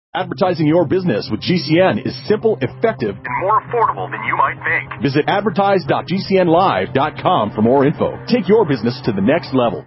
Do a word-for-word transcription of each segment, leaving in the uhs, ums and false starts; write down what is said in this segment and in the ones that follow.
Advertising your business with G C N is simple, effective, and more affordable than you might think. Visit advertise dot g c n live dot com for more info. Take your business to the next level.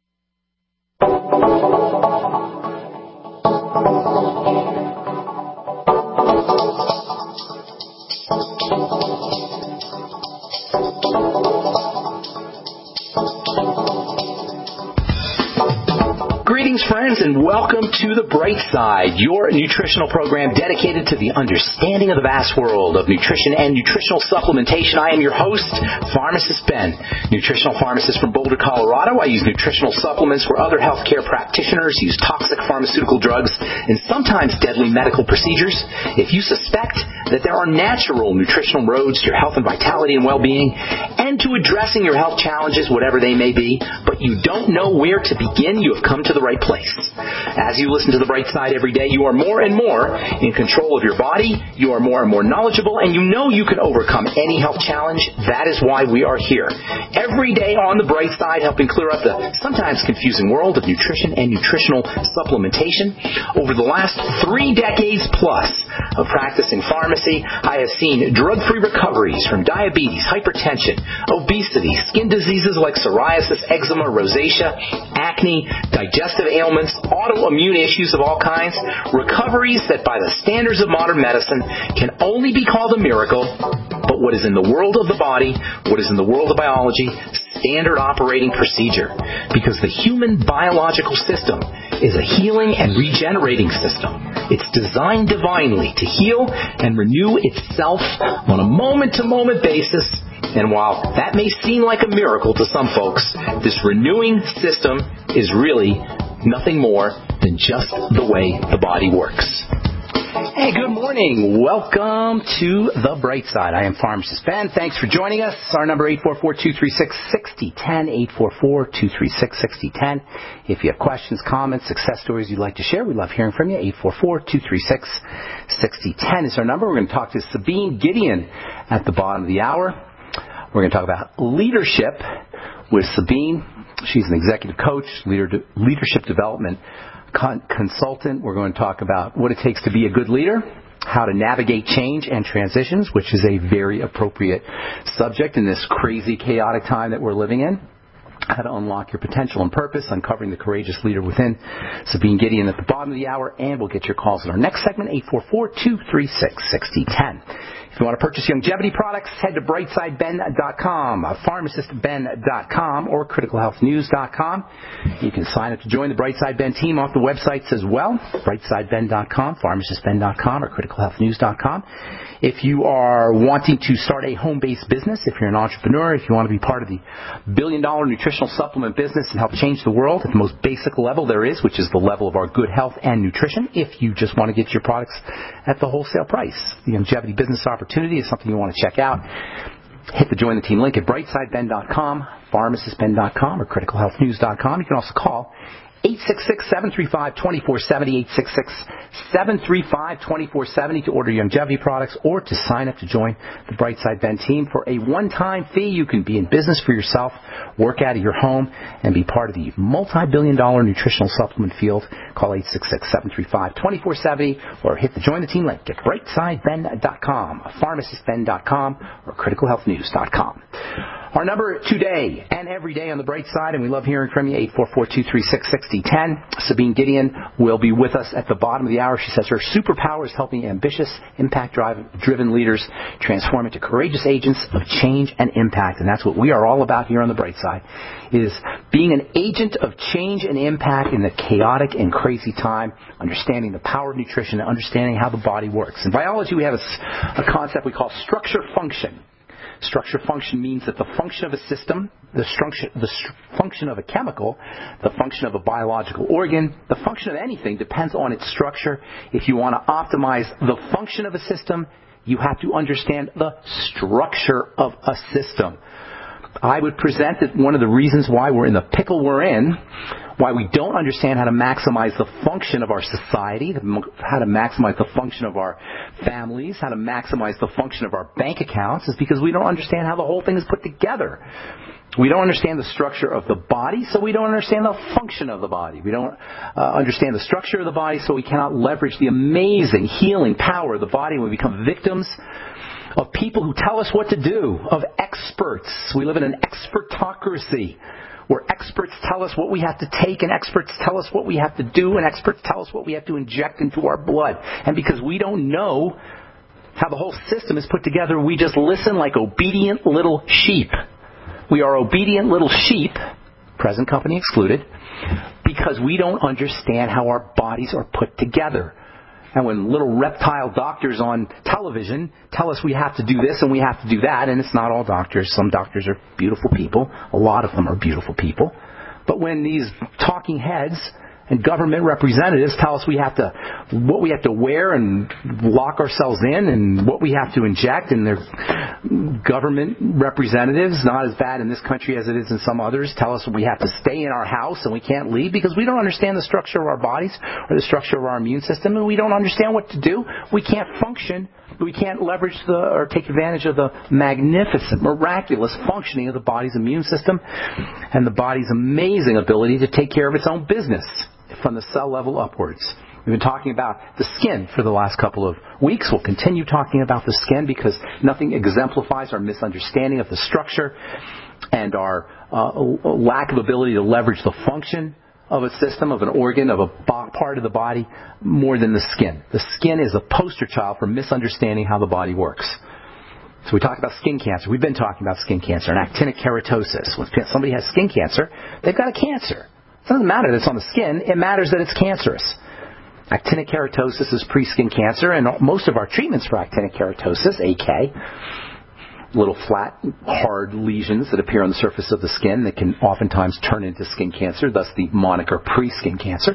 Greetings, friends, and welcome to The Bright Side, your nutritional program dedicated to the understanding of the vast world of nutrition and nutritional supplementation. I am your host, Pharmacist Ben, nutritional pharmacist from Boulder, Colorado. I use nutritional supplements where other healthcare practitioners use toxic pharmaceutical drugs and sometimes deadly medical procedures. If you suspect that there are natural nutritional roads to your health and vitality and well-being and to addressing your health challenges, whatever they may be, but you don't know where to begin, you have come to the right place. As you listen to The Bright Side every day, you are more and more in control of your body, you are more and more knowledgeable, and you know you can overcome any health challenge. That is why we are here. Every day on The Bright Side, helping clear up the sometimes confusing world of nutrition and nutritional supplementation. Over the last three decades plus of practicing pharmacy, I have seen drug-free recoveries from diabetes, hypertension, obesity, skin diseases like psoriasis, eczema, rosacea, acne, digestive ailments, autoimmune issues of all kinds, recoveries that by the standards of modern medicine can only be called a miracle, but what is in the world of the body, what is in the world of biology, standard operating procedure. Because the human biological system is a healing and regenerating system. It's designed divinely to heal and renew itself on a moment-to-moment basis. And while that may seem like a miracle to some folks, this renewing system is really nothing more than just the way the body works. Hey, good morning. Welcome to The Bright Side. I am Pharmacist Ben. Thanks for joining us. Our number eight four four, two three six, six zero one zero, eight four four, two three six, six zero one zero. If you have questions, comments, success stories you'd like to share, we love hearing from you. eight four four, two three six, six zero one zero is our number. We're going to talk to Sabine Gideon at the bottom of the hour. We're going to talk about leadership with Sabine. She's an executive coach, leader, leadership development con- consultant. We're going to talk about what it takes to be a good leader, how to navigate change and transitions, which is a very appropriate subject in this crazy, chaotic time that we're living in. How to unlock your potential and purpose, uncovering the courageous leader within. Sabine Gideon at the bottom of the hour, and we'll get your calls in our next segment, eight four four, two three six, six zero one zero. If you want to purchase longevity products, head to brightside ben dot com, pharmacist ben dot com, or critical health news dot com. You can sign up to join the Brightside Ben team off the websites as well, brightside ben dot com, pharmacist ben dot com, or critical health news dot com. If you are wanting to start a home-based business, if you're an entrepreneur, if you want to be part of the billion-dollar nutritional supplement business and help change the world at the most basic level there is, which is the level of our good health and nutrition, if you just want to get your products at the wholesale price, the longevity business opportunity opportunity is something you want to check out. Hit the Join the Team link at brightside ben dot com, pharmacist ben dot com, or critical health news dot com. You can also call eight six six, seven three five, two four seven zero, eight six six, seven three five, two four seven zero to order longevity products or to sign up to join the Brightside Ben team. For a one-time fee, you can be in business for yourself, work out of your home, and be part of the multi-billion dollar nutritional supplement field. Call eight six six, seven three five, two four seven zero or hit the Join the Team link at brightside ben dot com, pharmacist ben dot com, or critical health news dot com. Our number today and every day on the Bright Side, and we love hearing from you, eight four four, two three six, six zero one zero. Sabine Gideon will be with us at the bottom of the hour. She says her superpower is helping ambitious, impact-driven leaders transform into courageous agents of change and impact. And that's what we are all about here on the Bright Side, is being an agent of change and impact in the chaotic and crazy time, understanding the power of nutrition and understanding how the body works. In biology, we have a, a concept we call structure function. Structure function means that the function of a system, the structure, the st- function of a chemical, the function of a biological organ, the function of anything depends on its structure. If you want to optimize the function of a system, you have to understand the structure of a system. I would present that one of the reasons why we're in the pickle we're in, why we don't understand how to maximize the function of our society, how to maximize the function of our families, how to maximize the function of our bank accounts, is because we don't understand how the whole thing is put together. We don't understand the structure of the body, so we don't understand the function of the body. We don't uh, understand the structure of the body, so we cannot leverage the amazing healing power of the body. We become victims of people who tell us what to do, of experts. We live in an expertocracy, where experts tell us what we have to take, and experts tell us what we have to do, and experts tell us what we have to inject into our blood. And because we don't know how the whole system is put together, we just listen like obedient little sheep. We are obedient little sheep, present company excluded, because we don't understand how our bodies are put together. And when little reptile doctors on television tell us we have to do this and we have to do that, and it's not all doctors. Some doctors are beautiful people. A lot of them are beautiful people. But when these talking heads and government representatives tell us we have to, what we have to wear and lock ourselves in and what we have to inject, and their government representatives, not as bad in this country as it is in some others, tell us we have to stay in our house and we can't leave because we don't understand the structure of our bodies or the structure of our immune system, and we don't understand what to do. We can't function. We can't leverage the or take advantage of the magnificent, miraculous functioning of the body's immune system and the body's amazing ability to take care of its own business from the cell level upwards. We've been talking about the skin for the last couple of weeks. We'll continue talking about the skin because nothing exemplifies our misunderstanding of the structure and our uh, lack of ability to leverage the function of a system, of an organ, of a bo- part of the body, more than the skin. The skin is a poster child for misunderstanding how the body works. So we talked about skin cancer. We've been talking about skin cancer and actinic keratosis. When somebody has skin cancer, they've got a cancer. It doesn't matter that it's on the skin. It matters that it's cancerous. Actinic keratosis is pre-skin cancer, and most of our treatments for actinic keratosis, A K, little flat, hard lesions that appear on the surface of the skin that can oftentimes turn into skin cancer, thus the moniker pre-skin cancer.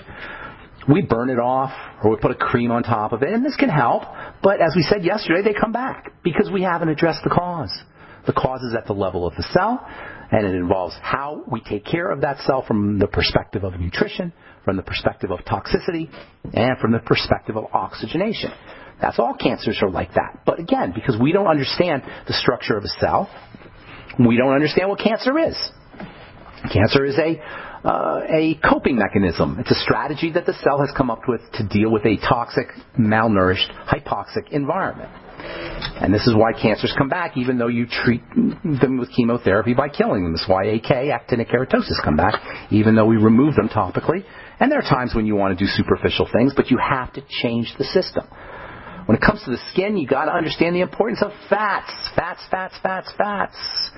We burn it off, or we put a cream on top of it, and this can help, but as we said yesterday, they come back because we haven't addressed the cause. The cause is at the level of the cell, and it involves how we take care of that cell from the perspective of nutrition, from the perspective of toxicity, and from the perspective of oxygenation. That's all cancers are like that. But again, because we don't understand the structure of a cell, we don't understand what cancer is. Cancer is a uh, a coping mechanism. It's a strategy that the cell has come up with to deal with a toxic, malnourished, hypoxic environment. And this is why cancers come back, even though you treat them with chemotherapy by killing them. That's why A K, actinic keratosis, come back, even though we remove them topically. And there are times when you want to do superficial things, but you have to change the system. When it comes to the skin, you got to understand the importance of fats. Fats, fats, fats, fats.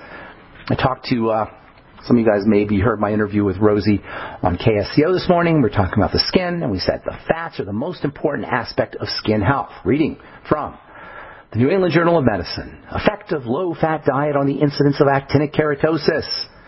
I talked to, uh, some of you guys maybe heard my interview with Rosie on K S C O this morning. We were talking about the skin, and we said the fats are the most important aspect of skin health. Reading from the New England Journal of Medicine. Effect of low-fat diet on the incidence of actinic keratosis.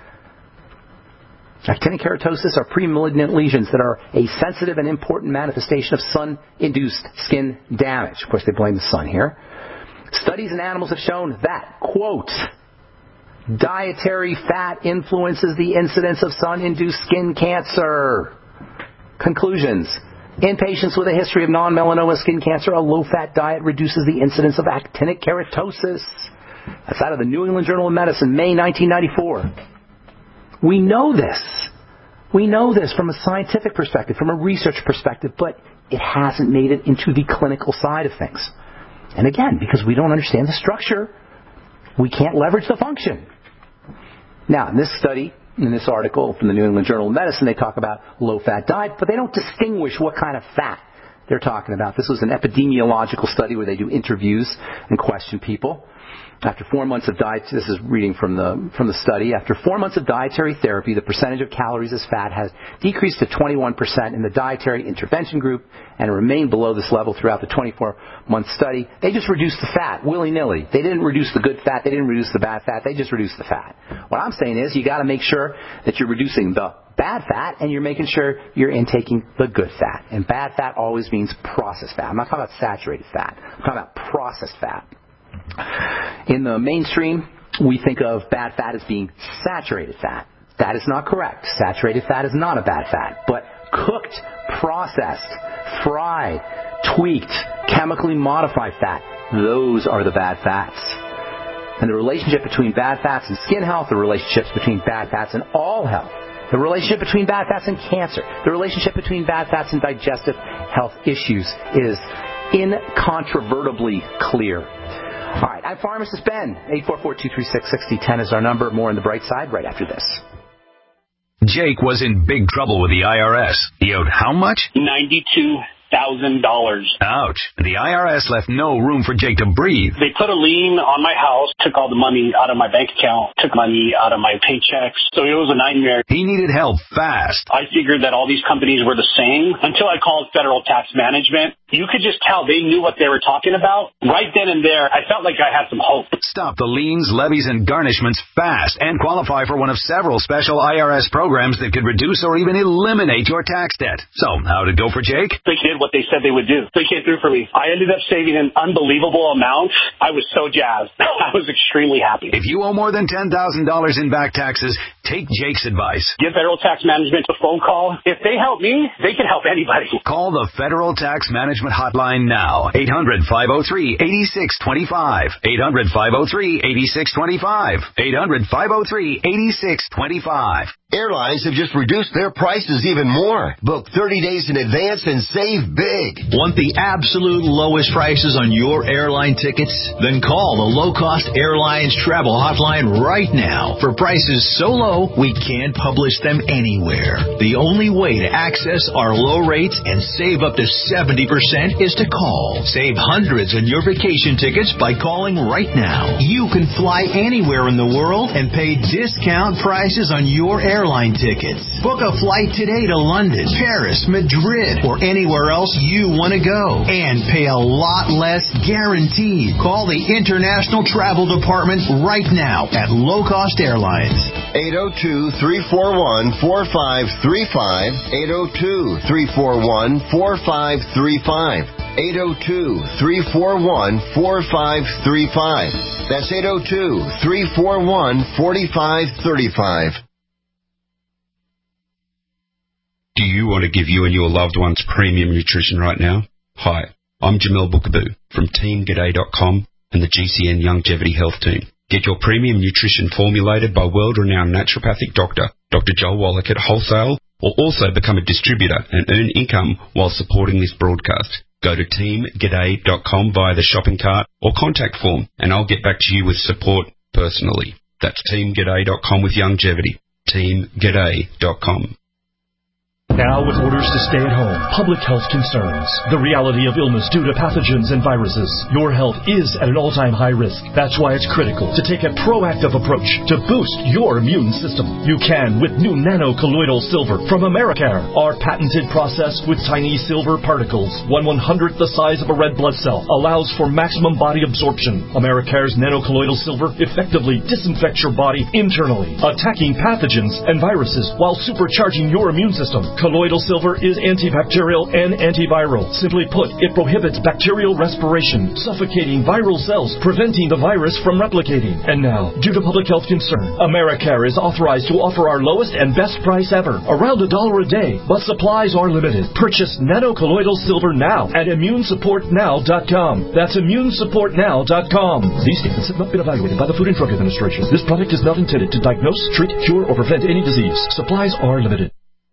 Actinic keratosis are pre-malignant lesions that are a sensitive and important manifestation of sun-induced skin damage. Of course, they blame the sun here. Studies in animals have shown that, quote, dietary fat influences the incidence of sun-induced skin cancer. Conclusions. In patients with a history of non-melanoma skin cancer, a low-fat diet reduces the incidence of actinic keratosis. That's out of the New England Journal of Medicine, May nineteen ninety-four. We know this. We know this from a scientific perspective, from a research perspective, but it hasn't made it into the clinical side of things. And again, because we don't understand the structure, we can't leverage the function. Now, in this study, in this article from the New England Journal of Medicine, they talk about low-fat diet, but they don't distinguish what kind of fat they're talking about. This was an epidemiological study where they do interviews and question people. After four months of diet, this is reading from the from the study. After four months of dietary therapy, the percentage of calories as fat has decreased to twenty-one percent in the dietary intervention group and remained below this level throughout the twenty-four month study. They just reduced the fat willy-nilly. They didn't reduce the good fat. They didn't reduce the bad fat. They just reduced the fat. What I'm saying is you got to make sure that you're reducing the bad fat and you're making sure you're intaking the good fat. And bad fat always means processed fat. I'm not talking about saturated fat. I'm talking about processed fat. In the mainstream, we think of bad fat as being saturated fat. That is not correct. Saturated fat is not a bad fat. But cooked, processed, fried, tweaked, chemically modified fat, those are the bad fats. And the relationship between bad fats and skin health, the relationships between bad fats and all health, the relationship between bad fats and cancer, the relationship between bad fats and digestive health issues is incontrovertibly clear. All right, I'm Pharmacist Ben. eight four four, two three six, six zero one zero is our number. More on the bright side right after this. Jake was in big trouble with the I R S. He owed how much? ninety-two thousand dollars. Ouch. The I R S left no room for Jake to breathe. They put a lien on my house, took all the money out of my bank account, took money out of my paychecks. So it was a nightmare. He needed help fast. I figured that all these companies were the same until I called Federal Tax Management. You could just tell they knew what they were talking about. Right then and there, I felt like I had some hope. Stop the liens, levies, and garnishments fast and qualify for one of several special I R S programs that could reduce or even eliminate your tax debt. So, how'd it go for Jake? They did what they said they would do. They came through for me. I ended up saving an unbelievable amount. I was so jazzed. I was extremely happy. If you owe more than ten thousand dollars in back taxes, take Jake's advice. Give Federal Tax Management a phone call. If they help me, they can help anybody. Call the Federal Tax Management hotline now. eight hundred, five oh three, eight six two five. eight hundred, five oh three, eight six two five. eight hundred, five oh three, eight six two five. Airlines have just reduced their prices even more. Book thirty days in advance and save big. Want the absolute lowest prices on your airline tickets? Then call the Low Cost Airlines Travel Hotline right now for prices so low we can't publish them anywhere. The only way to access our low rates and save up to seventy percent is to call. Save hundreds on your vacation tickets by calling right now. You can fly anywhere in the world and pay discount prices on your airline Airline tickets. Book a flight today to London, Paris, Madrid, or anywhere else you want to go. And pay a lot less guaranteed. Call the International Travel Department right now at Low Cost Airlines. eight oh two, three four one, four five three five. eight oh two, three four one, four five three five. eight oh two, three four one, four five three five. That's eight oh two, three four one, four five three five. Do you want to give you and your loved ones premium nutrition right now? Hi, I'm Jamel Bookaboo from Team G'day dot com and the G C N Longevity Health Team. Get your premium nutrition formulated by world-renowned naturopathic doctor, Doctor Joel Wallach at wholesale, or also become a distributor and earn income while supporting this broadcast. Go to Team G'day dot com via the shopping cart or contact form, and I'll get back to you with support personally. That's Team G'day dot com with Longevity. Team G'day dot com. Now with orders to stay at home, public health concerns, the reality of illness due to pathogens and viruses, your health is at an all-time high risk. That's why it's critical to take a proactive approach to boost your immune system. You can with new nano-colloidal silver from Americare, our patented process with tiny silver particles, one one-hundredth the size of a red blood cell, allows for maximum body absorption. Americare's nano-colloidal silver effectively disinfects your body internally, attacking pathogens and viruses while supercharging your immune system. Colloidal silver is antibacterial and antiviral. Simply put, it prohibits bacterial respiration, suffocating viral cells, preventing the virus from replicating. And now, due to public health concern, Americare is authorized to offer our lowest and best price ever, around a dollar a day, but supplies are limited. Purchase nano-colloidal silver now at immune support now dot com. That's immune support now dot com. These statements have not been evaluated by the Food and Drug Administration. This product is not intended to diagnose, treat, cure, or prevent any disease. Supplies are limited.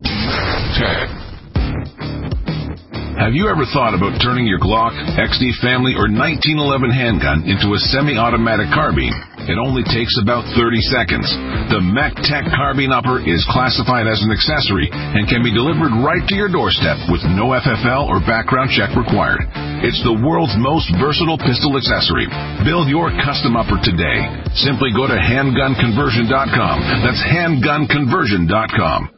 Have you ever thought about turning your Glock, X D Family, or nineteen eleven handgun into a semi-automatic carbine? It only takes about thirty seconds. The MacTech Carbine Upper is classified as an accessory and can be delivered right to your doorstep with no F F L or background check required. It's the world's most versatile pistol accessory. Build your custom upper today. Simply go to handgun conversion dot com. That's handgun conversion dot com.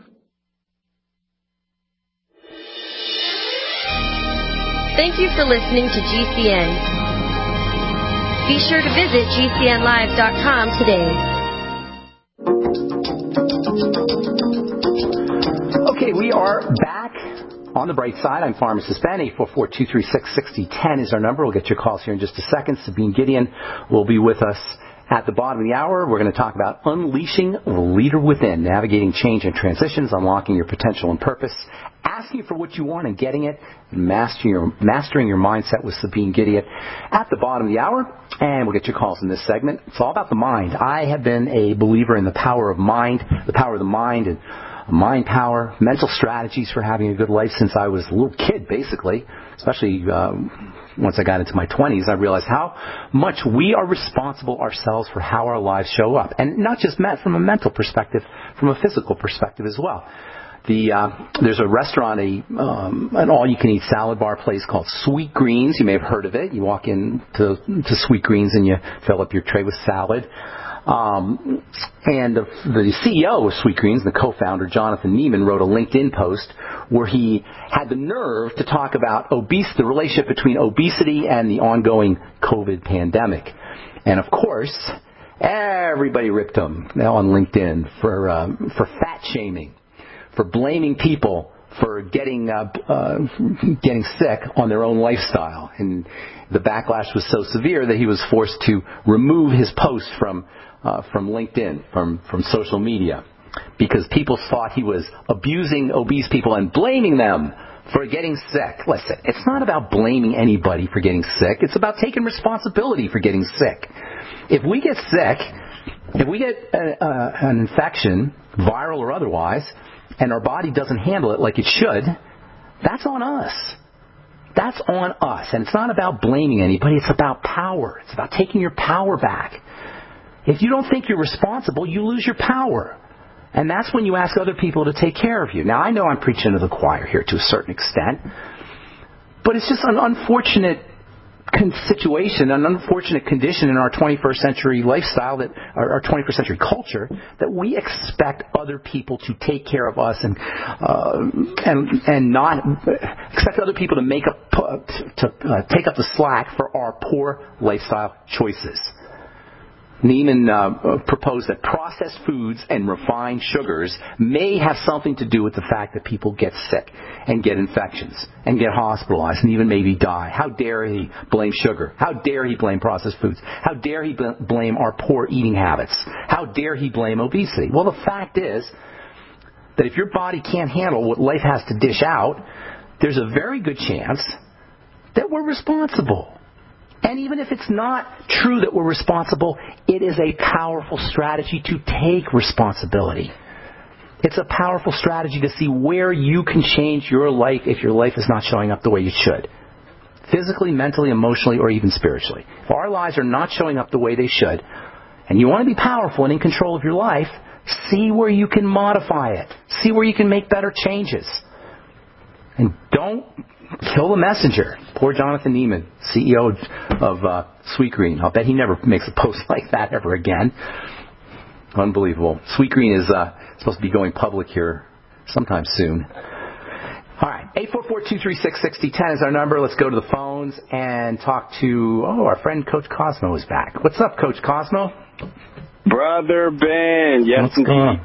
Thank you for listening to G C N. Be sure to visit G C N live dot com today. Okay, we are back on the bright side. I'm Pharmacist Ben. eight four four, two three six, six zero one zero is our number. We'll get your calls here in just a second. Sabine Gideon will be with us At the bottom of the hour, we're going to talk about unleashing the leader within, navigating change and transitions, unlocking your potential and purpose, asking for what you want and getting it, and mastering your, mastering your mindset with Sabine Giddiott at the bottom of the hour. And we'll get your calls in this segment. It's all about the mind. I have been a believer in the power of mind, the power of the mind, and mind power, mental strategies for having a good life since I was a little kid, basically, especially uh, once I got into my twenties. I realized how much we are responsible ourselves for how our lives show up, and not just met from a mental perspective, from a physical perspective as well. The uh, there's a restaurant, a um, an all-you-can-eat salad bar place called Sweet Greens. You may have heard of it. You walk in to, to Sweet Greens and you fill up your tray with salad. Um, and the, the C E O of Sweet Greens, the co-founder, Jonathan Neiman, wrote a LinkedIn post where he had the nerve to talk about obese, the relationship between obesity and the ongoing COVID pandemic. And of course, everybody ripped him on LinkedIn for um, for fat shaming, for blaming people for getting uh, uh, getting sick on their own lifestyle. And the backlash was so severe that he was forced to remove his post from uh, from LinkedIn, from, from social media, because people thought he was abusing obese people and blaming them for getting sick. Listen, it's not about blaming anybody for getting sick. It's about taking responsibility for getting sick. If we get sick, if we get a, uh, an infection, viral or otherwise, and our body doesn't handle it like it should, that's on us. That's on us. And it's not about blaming anybody. It's about power. It's about taking your power back. If you don't think you're responsible, you lose your power. And that's when you ask other people to take care of you. Now, I know I'm preaching to the choir here to a certain extent, but it's just an unfortunate situation, an unfortunate condition in our twenty-first century lifestyle, that our twenty-first century culture, that we expect other people to take care of us and uh, and and not expect other people to make up to uh, take up the slack for our poor lifestyle choices. Neiman uh, proposed that processed foods and refined sugars may have something to do with the fact that people get sick and get infections and get hospitalized and even maybe die. How dare he blame sugar? How dare he blame processed foods? How dare he bl- blame our poor eating habits? How dare he blame obesity? Well, the fact is that if your body can't handle what life has to dish out, there's a very good chance that we're responsible. And even if it's not true that we're responsible, it is a powerful strategy to take responsibility. It's a powerful strategy to see where you can change your life if your life is not showing up the way you should. Physically, mentally, emotionally, or even spiritually. If our lives are not showing up the way they should, and you want to be powerful and in control of your life, see where you can modify it. See where you can make better changes. And don't kill the messenger. Poor Jonathan Neiman, C E O of uh, Sweet Green. I'll bet he never makes a post like that ever again. Unbelievable. Sweet Green is uh, supposed to be going public here sometime soon. All right, eight four four, two three six, six zero one zero is our number. Let's go to the phones and talk to, oh, our friend Coach Cosmo is back. What's up, Coach Cosmo? Brother Ben, yes, What's going on?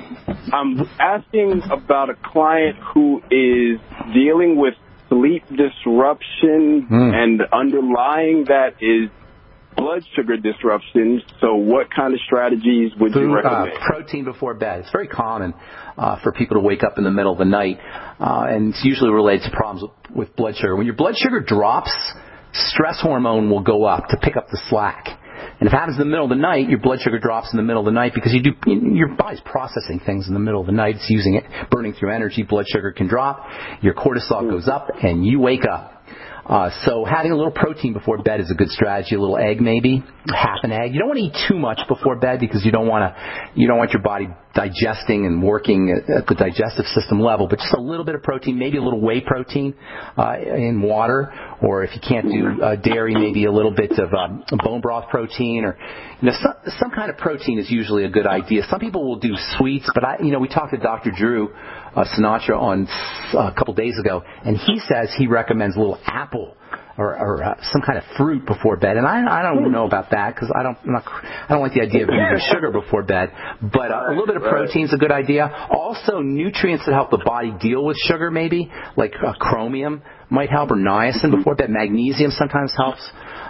I'm asking about a client who is dealing with sleep disruption, mm. and underlying that is blood sugar disruption. So what kind of strategies would Food, you recommend? Uh, protein before bed. It's very common uh, for people to wake up in the middle of the night, uh, and it's usually related to problems with, with blood sugar. When your blood sugar drops, stress hormone will go up to pick up the slack. And if it happens in the middle of the night, your blood sugar drops in the middle of the night because you do, your body's processing things in the middle of the night. It's using it, burning through energy. Blood sugar can drop. Your cortisol goes up, and you wake up. Uh, so having a little protein before bed is a good strategy. A little egg, maybe half an egg. You don't want to eat too much before bed because you don't want to, you don't want your body digesting and working at, at the digestive system level. But just a little bit of protein, maybe a little whey protein uh, in water, or if you can't do uh, dairy, maybe a little bit of um, bone broth protein, or you know, some, some kind of protein is usually a good idea. Some people will do sweets, but I, you know, we talked to Doctor Drew uh, Sinatra on uh, a couple days ago, and he says he recommends a little apple or, or uh, some kind of fruit before bed. And I, I don't know about that because I don't, I'm not, I don't like the idea of using sugar before bed. But uh, a little bit of protein is a good idea. Also, nutrients that help the body deal with sugar, maybe like uh, chromium might help, or niacin before bed. Magnesium sometimes helps.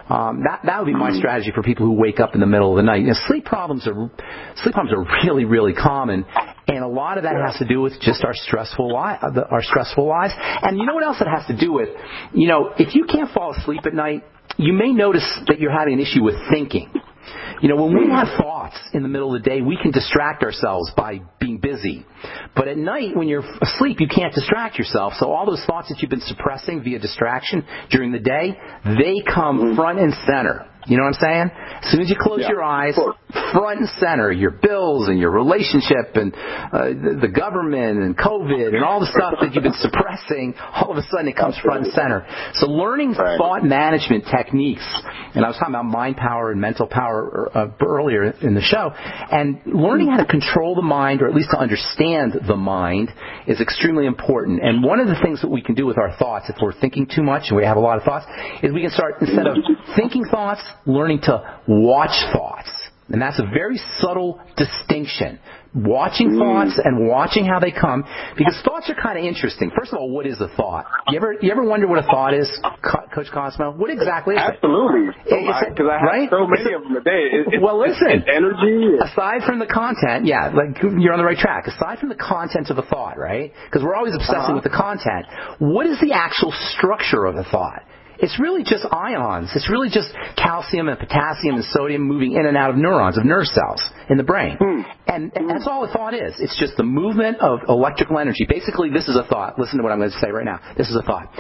Um, that that would be my strategy for people who wake up in the middle of the night. You know, sleep problems are sleep problems are really really common, and a lot of that has to do with just our stressful li- our stressful lives. And you know what else it has to do with? You know, if you can't fall asleep at night, you may notice that you're having an issue with thinking. You know, when we have thoughts in the middle of the day, we can distract ourselves by being busy. But at night, when you're asleep, you can't distract yourself. So all those thoughts that you've been suppressing via distraction during the day, they come front and center. You know what I'm saying? As soon as you close yeah, your eyes, front and center, your bills and your relationship and uh, the, the government and COVID and all the stuff that you've been suppressing, all of a sudden it comes front and center. So learning right. thought management techniques, and I was talking about mind power and mental power uh, earlier in the show, and learning how to control the mind, or at least to understand the mind, is extremely important. And one of the things that we can do with our thoughts, if we're thinking too much and we have a lot of thoughts, is we can start, instead of thinking thoughts, learning to watch thoughts. And that's a very subtle distinction. Watching thoughts and watching how they come, because thoughts are kind of interesting. First of all, what is a thought? You ever you ever wonder what a thought is, Coach Cosmo? What exactly is Absolutely. it? Absolutely. Because I have right? so many of them a day. It, it, well, listen. It's energy. Aside from the content, yeah, like you're on the right track. Aside from the content of a thought, right? Because we're always obsessing uh-huh. with the content. What is the actual structure of a thought? It's really just ions. It's really just calcium and potassium and sodium moving in and out of neurons, of nerve cells in the brain. Mm. And, and that's all a thought is. It's just the movement of electrical energy. Basically, this is a thought. Listen to what I'm going to say right now. This is a thought.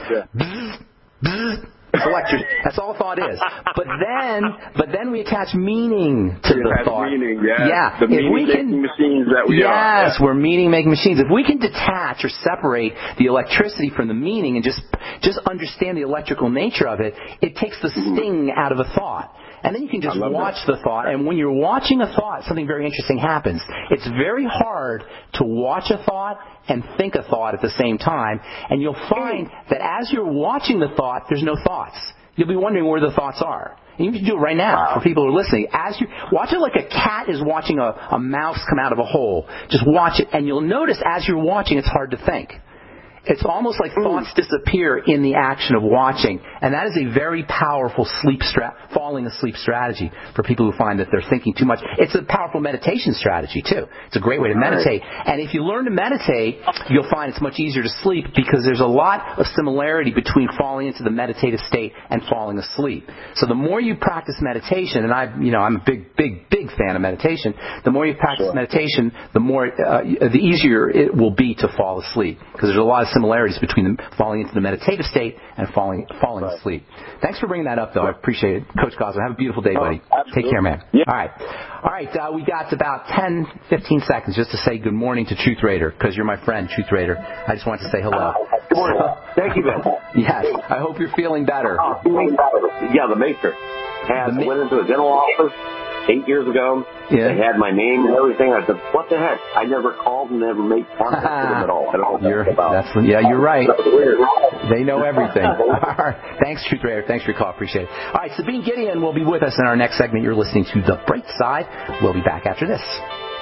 Yeah. It's electric. That's all thought is. But then, but then we attach meaning to it the has thought. Meaning, yeah. yeah. The if meaning we making can, machines that we yes, are. Yes, we're meaning making machines. If we can detach or separate the electricity from the meaning and just just understand the electrical nature of it, it takes the sting out of a thought. And then you can just watch that. the thought. And when you're watching a thought, something very interesting happens. It's very hard to watch a thought and think a thought at the same time. And you'll find that as you're watching the thought, there's no thoughts. You'll be wondering where the thoughts are. And you can do it right now wow. for people who are listening. As you watch it like a cat is watching a, a mouse come out of a hole. Just watch it, and you'll notice as you're watching, it's hard to think. It's almost like thoughts disappear in the action of watching. And that is a very powerful sleep stra- falling asleep strategy for people who find that they're thinking too much. It's a powerful meditation strategy, too. It's a great way to meditate. And if you learn to meditate, you'll find it's much easier to sleep because there's a lot of similarity between falling into the meditative state and falling asleep. So the more you practice meditation, and I, you know, I'm a big, big, big fan of meditation, the more you practice sure. meditation, the more, uh, the easier it will be to fall asleep because there's a lot of similarities between the falling into the meditative state and falling falling right. asleep. Thanks for bringing that up, though. I appreciate it. Coach Cosmo, have a beautiful day, buddy. Oh, take care, man. Yeah. All right. All right, uh, we got about ten, fifteen seconds just to say good morning to Truth Raider, because you're my friend, Truth Raider. I just wanted to say hello. Good morning. So, Thank you, Ben. Yes. I hope you're feeling better. Oh, yeah, the Matrix. Had, the ma- I went into a dental office eight years ago. Yeah. They had my name and everything. I said, what the heck? I never called and never made contact with them at all. I don't know what you're, that's about. That's, yeah, you're right. They know everything. All right. Thanks, Truth Raider. Thanks for your call. Appreciate it. All right, Sabine Gideon will be with us in our next segment. You're listening to The Bright Side. We'll be back after this.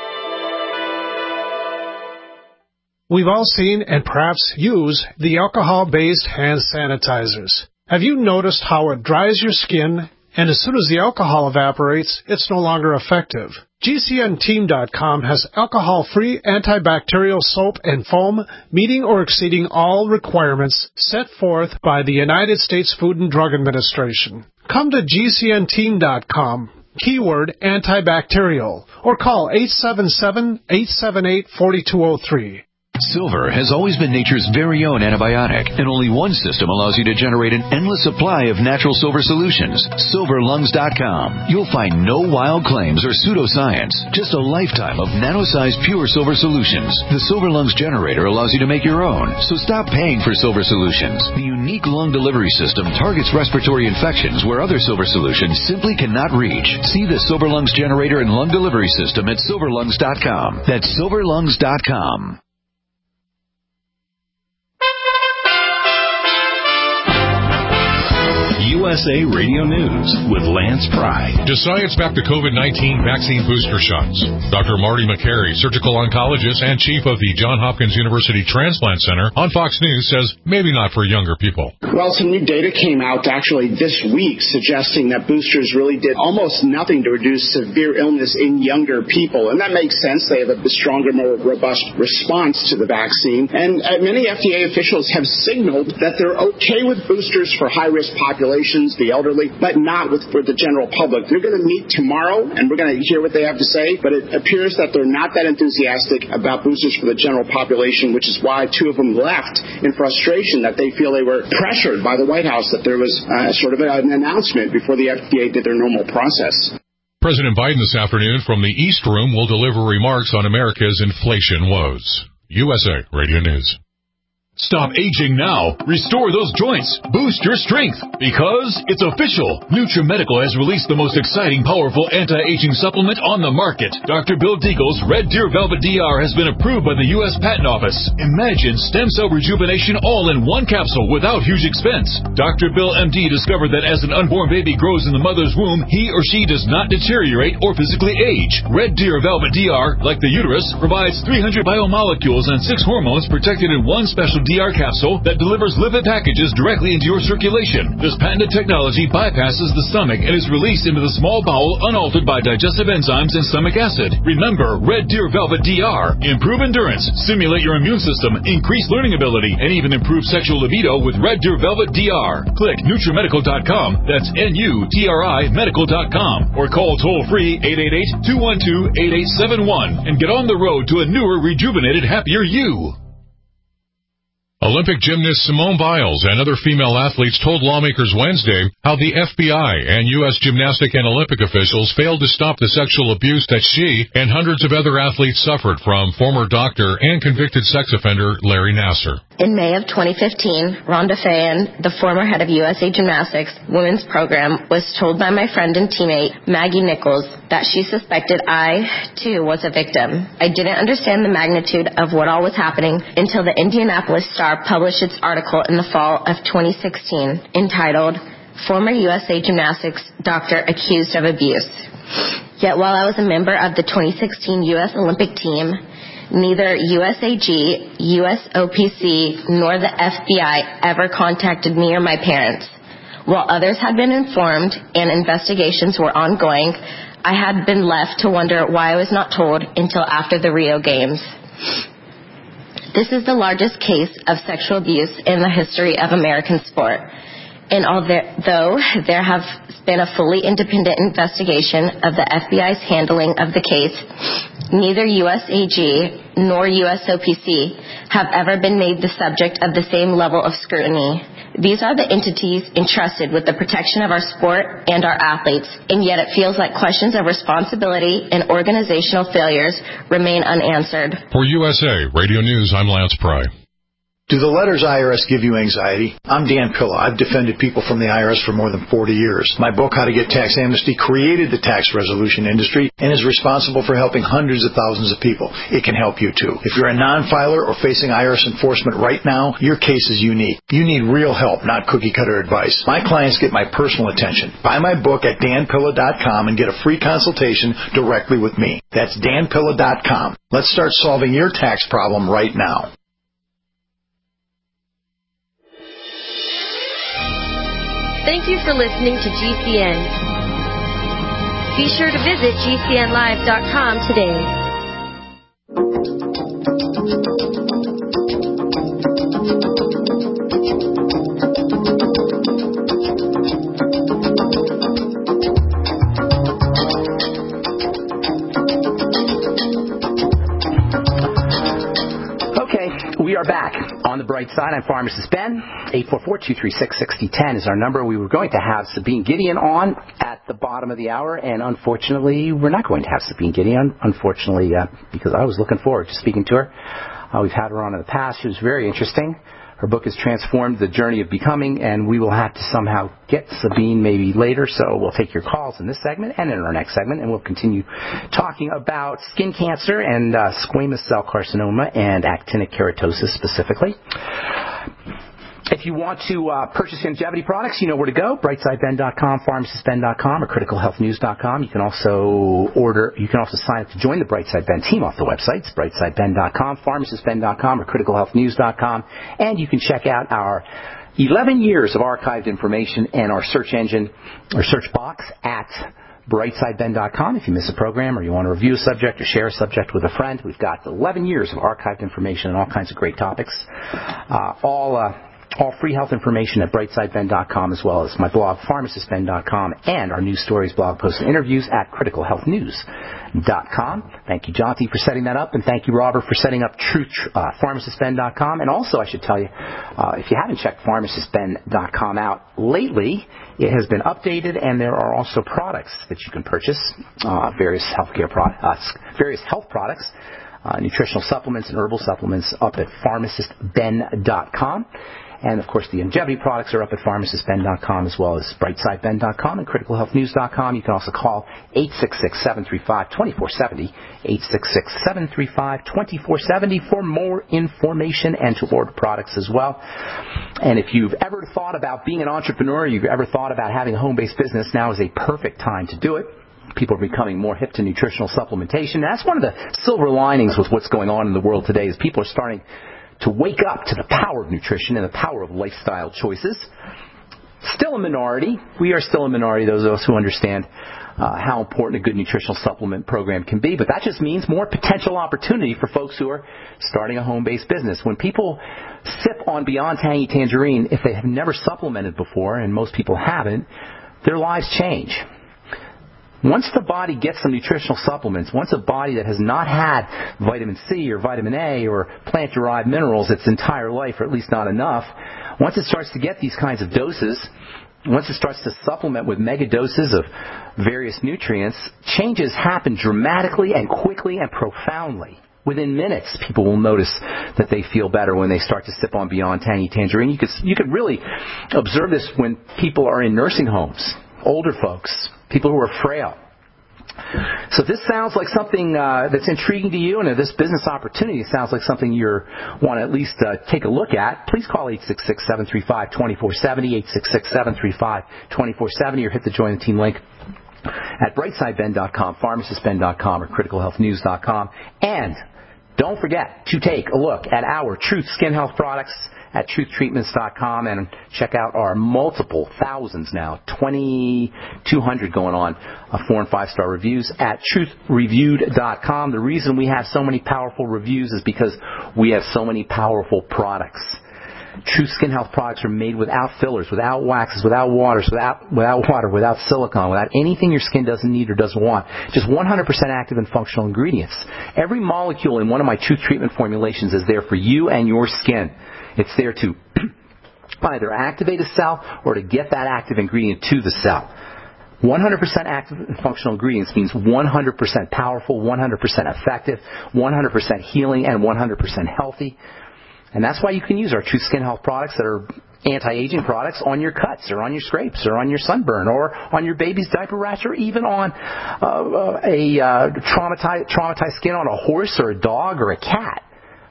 We've all seen and perhaps use the alcohol-based hand sanitizers. Have you noticed how it dries your skin, and as soon as the alcohol evaporates, it's no longer effective? G C N team dot com has alcohol-free antibacterial soap and foam meeting or exceeding all requirements set forth by the United States Food and Drug Administration. Come to G C N team dot com, keyword antibacterial, or call eight seven seven, eight seven eight, four two zero three. Silver has always been nature's very own antibiotic, and only one system allows you to generate an endless supply of natural silver solutions. silver lungs dot com. You'll find no wild claims or pseudoscience, just a lifetime of nano-sized pure silver solutions. The Silver Lungs generator allows you to make your own, so stop paying for silver solutions. The unique lung delivery system targets respiratory infections where other silver solutions simply cannot reach. See the Silver Lungs generator and lung delivery system at silver lungs dot com. That's silver lungs dot com. U S S A Radio News with Lance Pry. Does science back the COVID nineteen vaccine booster shots? Doctor Marty McCary, surgical oncologist and chief of the Johns Hopkins University Transplant Center on Fox News, says maybe not for younger people. Well, some new data came out actually this week suggesting that boosters really did almost nothing to reduce severe illness in younger people. And that makes sense. They have a stronger, more robust response to the vaccine. And uh, many F D A officials have signaled that they're okay with boosters for high-risk populations, the elderly, but not with for the general public. They're going to meet tomorrow, and we're going to hear what they have to say, but it appears that they're not that enthusiastic about boosters for the general population, which is why two of them left in frustration that they feel they were pressured by the White House, that there was uh, sort of an announcement before the F D A did their normal process. President Biden this afternoon from the East Room will deliver remarks on America's inflation woes. U S A Radio News. Stop aging now. Restore those joints. Boost your strength. Because it's official. NutriMedical has released the most exciting, powerful anti-aging supplement on the market. Doctor Bill Deagle's Red Deer Velvet D R has been approved by the U S Patent Office. Imagine stem cell rejuvenation all in one capsule without huge expense. Doctor Bill M D discovered that as an unborn baby grows in the mother's womb, he or she does not deteriorate or physically age. Red Deer Velvet D R, like the uterus, provides three hundred biomolecules and six hormones protected in one special D R capsule that delivers lipid packages directly into your circulation. This patented technology bypasses the stomach and is released into the small bowel unaltered by digestive enzymes and stomach acid. Remember, Red Deer Velvet D R. Improve endurance, stimulate your immune system, increase learning ability, and even improve sexual libido with Red Deer Velvet D R. Click NutriMedical dot com. That's N U T R I medical dot com. Or call toll-free eight eight eight, two one two, eight eight seven one and get on the road to a newer, rejuvenated, happier you. Olympic gymnast Simone Biles and other female athletes told lawmakers Wednesday how the F B I and U S gymnastic and Olympic officials failed to stop the sexual abuse that she and hundreds of other athletes suffered from former doctor and convicted sex offender Larry Nassar. In May of twenty fifteen, Rhonda Fayen, the former head of U S A Gymnastics women's program, was told by my friend and teammate Maggie Nichols that she suspected I, too, was a victim. I didn't understand the magnitude of what all was happening until the Indianapolis Star published its article in the fall of twenty sixteen entitled, Former U S A Gymnastics Doctor Accused of Abuse. Yet while I was a member of the twenty sixteen U S Olympic team, neither U S A G, U S O P C, nor the F B I ever contacted me or my parents. While others had been informed and investigations were ongoing, I had been left to wonder why I was not told until after the Rio Games. This is the largest case of sexual abuse in the history of American sport. And although there have been a fully independent investigation of the F B I's handling of the case, neither U S A G nor U S O P C have ever been made the subject of the same level of scrutiny. These are the entities entrusted with the protection of our sport and our athletes, and yet it feels like questions of responsibility and organizational failures remain unanswered. For U S A Radio News, I'm Lance Pry. Do the letters I R S give you anxiety? I'm Dan Pilla. I've defended people from the I R S for more than forty years. My book, How to Get Tax Amnesty, created the tax resolution industry and is responsible for helping hundreds of thousands of people. It can help you, too. If you're a non-filer or facing I R S enforcement right now, your case is unique. You need real help, not cookie-cutter advice. My clients get my personal attention. Buy my book at Dan Pilla dot com and get a free consultation directly with me. That's Dan Pilla dot com. Let's start solving your tax problem right now. Thank you for listening to G C N. Be sure to visit G C N live dot com today. We are back on the bright side. I'm Pharmacist Ben. eight four four, two three six, six zero one zero is our number. We were going to have Sabine Gideon on at the bottom of the hour, and unfortunately, we're not going to have Sabine Gideon, unfortunately, uh, because I was looking forward to speaking to her. Uh, we've had her on in the past. She was very interesting. Her book has transformed the journey of becoming, and we will have to somehow get Sabine maybe later, so we'll take your calls in this segment and in our next segment, and we'll continue talking about skin cancer and uh, squamous cell carcinoma and actinic keratosis specifically. If you want to uh, purchase longevity products, you know where to go, brightside ben dot com, pharmacist ben dot com, or critical health news dot com. You can also order, you can also sign up to join the Brightside Ben team off the website. It's brightside ben dot com, pharmacist ben dot com, or critical health news dot com. And you can check out our eleven years of archived information and our search engine, or search box at brightside ben dot com. If you miss a program or you want to review a subject or share a subject with a friend, we've got eleven years of archived information and all kinds of great topics. Uh, all, uh, All free health information at brightside ben dot com, as well as my blog, pharmacist ben dot com, and our news stories, blog posts, and interviews at critical health news dot com. Thank you, Jonty, for setting that up, and thank you, Robert, for setting up truth, uh, pharmacist ben dot com. And also, I should tell you, uh, if you haven't checked pharmacist ben dot com out lately, it has been updated, and there are also products that you can purchase, uh, various healthcare products, uh, various health products, uh, nutritional supplements and herbal supplements up at pharmacist ben dot com. And, of course, the longevity products are up at pharmacist ben dot com, as well as brightside ben dot com and critical health news dot com. You can also call eight six six, seven three five, two four seven zero, eight six six, seven three five, two four seven zero for more information and to order products as well. And if you've ever thought about being an entrepreneur, you've ever thought about having a home-based business, now is a perfect time to do it. People are becoming more hip to nutritional supplementation. That's one of the silver linings with what's going on in the world today, is people are starting to wake up to the power of nutrition and the power of lifestyle choices. Still a minority. We are still a minority, those of us who understand uh, how important a good nutritional supplement program can be. But that just means more potential opportunity for folks who are starting a home-based business. When people sip on Beyond Tangy Tangerine, if they have never supplemented before, and most people haven't, their lives change. Once the body gets some nutritional supplements, once a body that has not had vitamin C or vitamin A or plant-derived minerals its entire life, or at least not enough, once it starts to get these kinds of doses, once it starts to supplement with mega doses of various nutrients, changes happen dramatically and quickly and profoundly. Within minutes, people will notice that they feel better when they start to sip on Beyond Tangy Tangerine. You could, you could really observe this when people are in nursing homes, older folks, people who are frail. So if this sounds like something uh, that's intriguing to you, and if this business opportunity sounds like something you want to at least uh, take a look at, please call eight six six, seven three five, two four seven zero, eight six six, seven three five, two four seven zero, or hit the Join the Team link at brightside ben dot com, pharmacist ben dot com, or critical health news dot com. And don't forget to take a look at our Truth Skin Health products at truth treatments dot com, and check out our multiple thousands now, twenty-two hundred going on, uh, four and five star reviews at truth reviewed dot com. The reason we have so many powerful reviews is because we have so many powerful products. Truth Skin Health products are made without fillers, without waxes, without waters, without without water, without silicone, without anything your skin doesn't need or doesn't want. Just one hundred percent active and functional ingredients. Every molecule in one of my Truth treatment formulations is there for you and your skin. It's there to either activate a cell or to get that active ingredient to the cell. one hundred percent active and functional ingredients means one hundred percent powerful, one hundred percent effective, one hundred percent healing, and one hundred percent healthy. And that's why you can use our Truth Skin Health products that are anti-aging products on your cuts or on your scrapes or on your sunburn or on your baby's diaper rash or even on uh, a uh, traumatized, traumatized skin on a horse or a dog or a cat.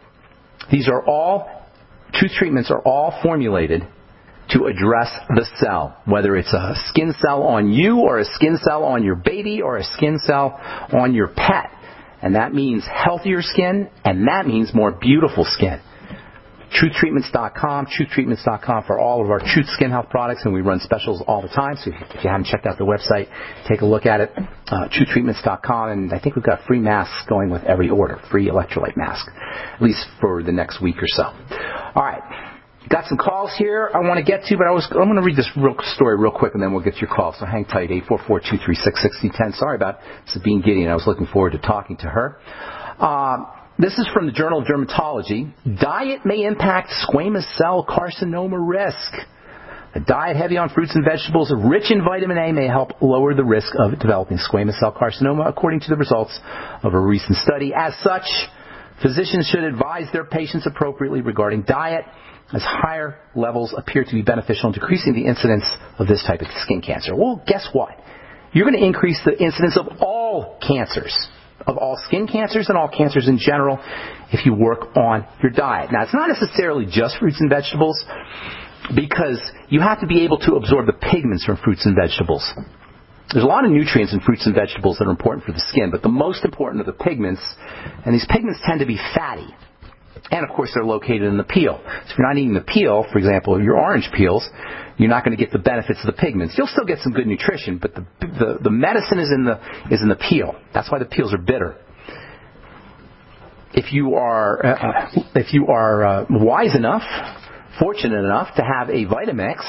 These are all, Truth treatments are all formulated to address the cell, whether it's a skin cell on you or a skin cell on your baby or a skin cell on your pet. And that means healthier skin, and that means more beautiful skin. truth treatments dot com, truth treatments dot com for all of our Truth Skin Health products, and we run specials all the time. So if you haven't checked out the website, take a look at it, uh, truth treatments dot com, and I think we've got free masks going with every order, free electrolyte mask, at least for the next week or so. All right. Got some calls here I want to get to, but I was, I'm going to read this real story real quick, and then we'll get to your call. So hang tight, eight four four, two three six, six zero one zero. Sorry about Sabine Gideon. I was looking forward to talking to her. Uh, this is from the Journal of Dermatology. Diet may impact squamous cell carcinoma risk. A diet heavy on fruits and vegetables rich in vitamin A may help lower the risk of developing squamous cell carcinoma, according to the results of a recent study. As such, physicians should advise their patients appropriately regarding diet, as higher levels appear to be beneficial in decreasing the incidence of this type of skin cancer. Well, guess what? You're going to increase the incidence of all cancers, of all skin cancers and all cancers in general, if you work on your diet. Now, it's not necessarily just fruits and vegetables. because you have to be able to absorb the pigments from fruits and vegetables. There's a lot of nutrients in fruits and vegetables that are important for the skin, but the most important are the pigments, and these pigments tend to be fatty. And, of course, they're located in the peel. So if you're not eating the peel, for example, your orange peels, you're not going to get the benefits of the pigments. You'll still get some good nutrition, but the the, the medicine is in the is in the peel. That's why the peels are bitter. If you are uh, if you are uh, wise enough, fortunate enough to have a Vitamix,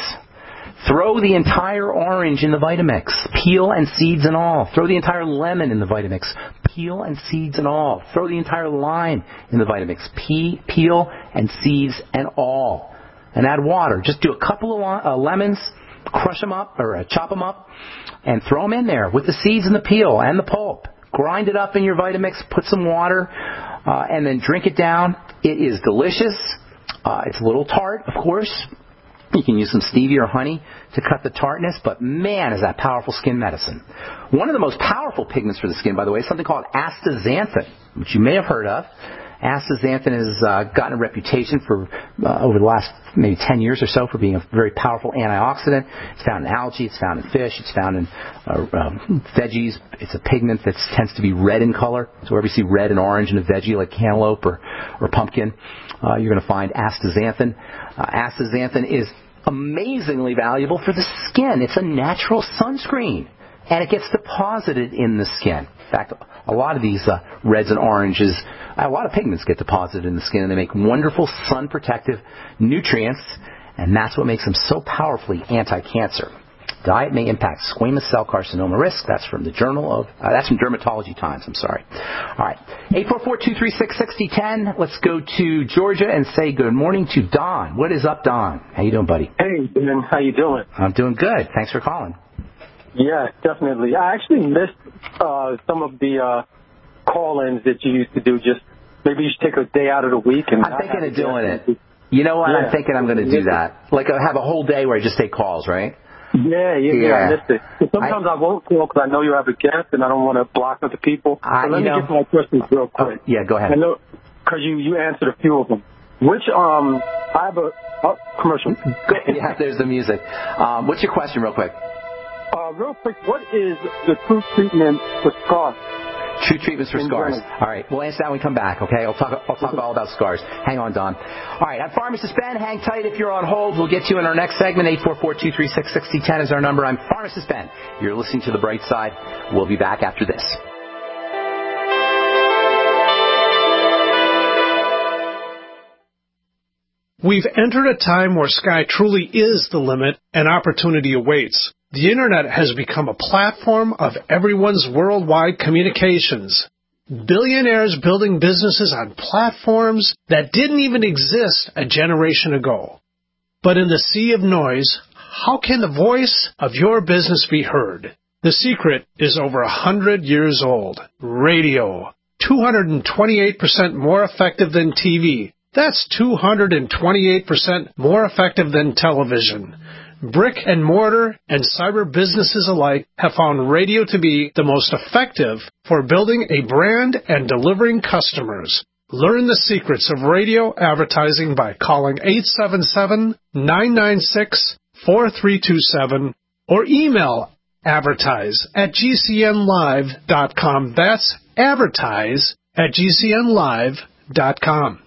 throw the entire orange in the Vitamix, peel and seeds and all. Throw the entire lemon in the Vitamix, peel and seeds and all. Throw the entire lime in the Vitamix, Pe- peel and seeds and all. And add water. Just do a couple of uh, lemons, crush them up or uh, chop them up, and throw them in there with the seeds and the peel and the pulp. Grind it up in your Vitamix, put some water, uh, and then drink it down. It is delicious. Uh, it's a little tart, of course. You can use some stevia or honey to cut the tartness, but man, is that powerful skin medicine. One of the most powerful pigments for the skin, by the way, is something called astaxanthin, which you may have heard of. Astaxanthin has uh, gotten a reputation for uh, over the last maybe ten years or so for being a very powerful antioxidant. It's found in algae, it's found in fish, it's found in uh, um, veggies. It's a pigment that tends to be red in color. So wherever you see red and orange in a veggie like cantaloupe or, or pumpkin, uh, you're going to find astaxanthin. Uh, astaxanthin is amazingly valuable for the skin. It's a natural sunscreen, and it gets deposited in the skin. In fact, a lot of these uh, reds and oranges, a lot of pigments get deposited in the skin, and they make wonderful sun-protective nutrients, and that's what makes them so powerfully anti-cancer. Diet may impact squamous cell carcinoma risk. That's from the Journal of, uh, that's from Dermatology Times, I'm sorry. All right, eight four four, two three six, six zero one zero. Let's go to Georgia and say good morning to Don. What is up, Don? How you doing, buddy? Hey, Ben. How you doing? I'm doing good. Thanks for calling. Yeah, definitely. I actually missed uh, some of the uh, call-ins that you used to do. Just maybe you should take a day out of the week. And I'm thinking of doing it. You know what? Yeah. I'm thinking I'm going to do that. Like I have a whole day where I just take calls, right? Yeah, yeah, yeah. yeah I missed it. But sometimes I, I won't call because I know you have a guest and I don't want to block other people. I, so let me know, get to my questions real quick. Uh, yeah, go ahead. I know because you, you answered a few of them. Which um, I have a oh, commercial. Yeah, there's the music. Um, what's your question, real quick? Uh, real quick, what is the true treatment for scars? True treatments for scars. All right, we'll answer that when we come back, okay? I'll talk I'll talk all about scars. Hang on, Don. All right, I'm Pharmacist Ben. Hang tight if you're on hold. We'll get you in our next segment. eight four four, two three six, six zero one zero is our number. I'm Pharmacist Ben. You're listening to The Bright Side. We'll be back after this. We've entered a time where sky truly is the limit and opportunity awaits. The Internet has become a platform of everyone's worldwide communications. Billionaires building businesses on platforms that didn't even exist a generation ago. But in the sea of noise, how can the voice of your business be heard? The secret is over a hundred years old. Radio. two hundred twenty-eight percent more effective than T V. That's two hundred twenty-eight percent more effective than television. Brick and mortar and cyber businesses alike have found radio to be the most effective for building a brand and delivering customers. Learn the secrets of radio advertising by calling eight seven seven, nine nine six, four three two seven or email advertise at g c n live dot com. That's advertise at g c n live dot com.